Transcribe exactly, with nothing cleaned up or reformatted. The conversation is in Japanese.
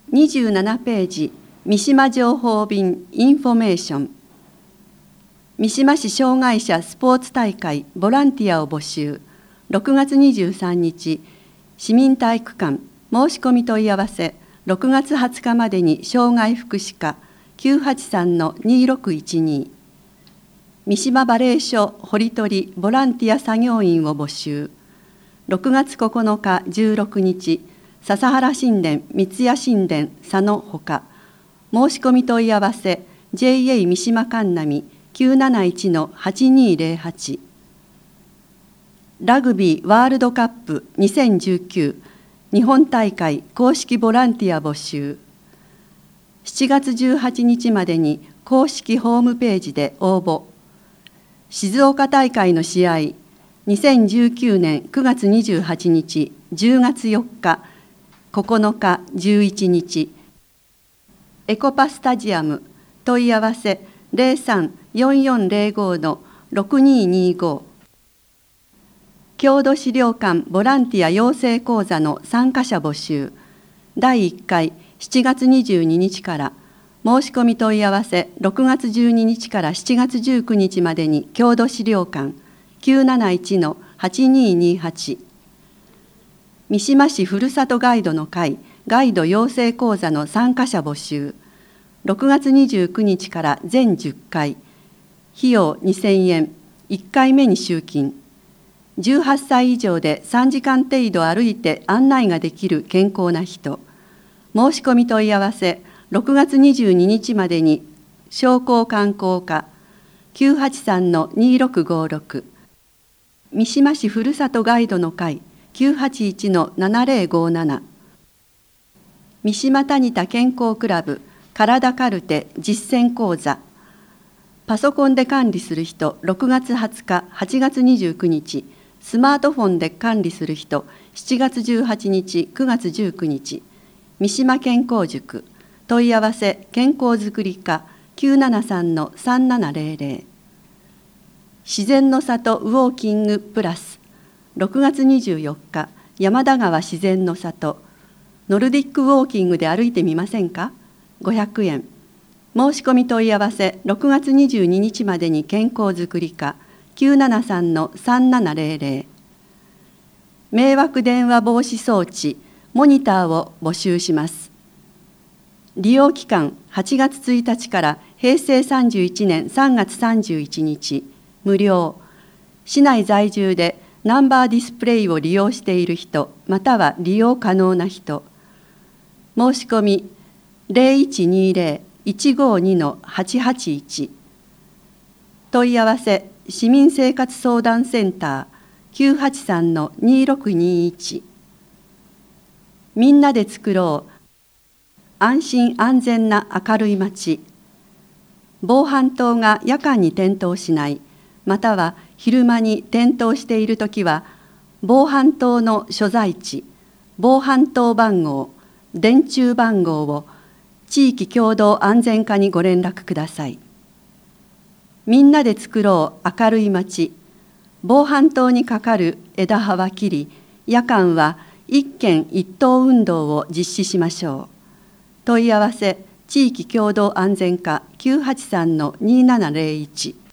にじゅうななページ、三島情報便インフォメーション。三島市障害者スポーツ大会ボランティアを募集。ろくがつにじゅうさんにち、市民体育館申し込み問い合わせ。ろくがつはつかまでに障害福祉課 きゅうはちさんのにろくいちに。三島バレー所堀取ボランティア作業員を募集。ろくがつここのかじゅうろくにち、笹原神殿三ツ谷神殿佐野ほか。申し込み問い合わせ ジェイエー 三島神波 きゅうなないちのはちにーぜろはち。ラグビーワールドカップにせんじゅうきゅう日本大会公式ボランティア募集。しちがつじゅうはちにちまでに公式ホームページで応募。静岡大会の試合、にせんじゅうきゅうねんくがつにじゅうはちにち、じゅうがつよっか、ここのかじゅういちにち。エコパスタジアム問い合わせ ゼロさん よんよんゼロご のろくにーにーご。郷土資料館ボランティア養成講座の参加者募集。だいいっかいしちがつにじゅうににちから。申し込み問い合わせろくがつじゅうににちからしちがつじゅうくにちまでに郷土資料館 きゅうなないちのはちにーにーはち。三島市ふるさとガイドの会ガイド養成講座の参加者募集。ろくがつにじゅうくにちから全じゅっかい。費用にせんえん。いっかいめに集金。じゅうはっさい以上でさんじかん程度歩いて案内ができる健康な人。申し込み問い合わせろくがつにじゅうににちまでに商工観光課 きゅうはちさんのにろくごろく。三島市ふるさとガイドの会 きゅうはちいちのななぜろごなな。三島谷田健康クラブ体カルテ実践講座。パソコンで管理する人ろくがつはつかはちがつにじゅうくにち。スマートフォンで管理する人しちがつじゅうはちにちくがつじゅうくにち。三島健康塾問い合わせ健康づくり課 きゅうななさんのさんななぜろぜろ。自然の里ウォーキングプラスろくがつにじゅうよっか山田川自然の里。ノルディックウォーキングで歩いてみませんか。ごひゃくえん。申し込み問い合わせろくがつにじゅうににちまでに健康づくり課 きゅうななさんのさんななぜろぜろ。迷惑電話防止装置モニターを募集します。利用期間はちがつついたちからへいせいさんじゅういちねんさんがつさんじゅういちにち無料。市内在住でナンバーディスプレイを利用している人または利用可能な人。申し込みゼロいちにゼロ いちごにのはちはちいち。問い合わせ市民生活相談センター きゅうはちさんのにろくにいち。みんなで作ろう安心安全な明るい街。防犯灯が夜間に点灯しない、または昼間に点灯しているときは、防犯灯の所在地、防犯灯番号、電柱番号を地域共同安全課にご連絡ください。みんなで作ろう明るい街。防犯灯にかかる枝葉は切り、夜間は一軒一灯運動を実施しましょう。問い合わせ地域共同安全課 きゅうはちさんのにななぜろいち。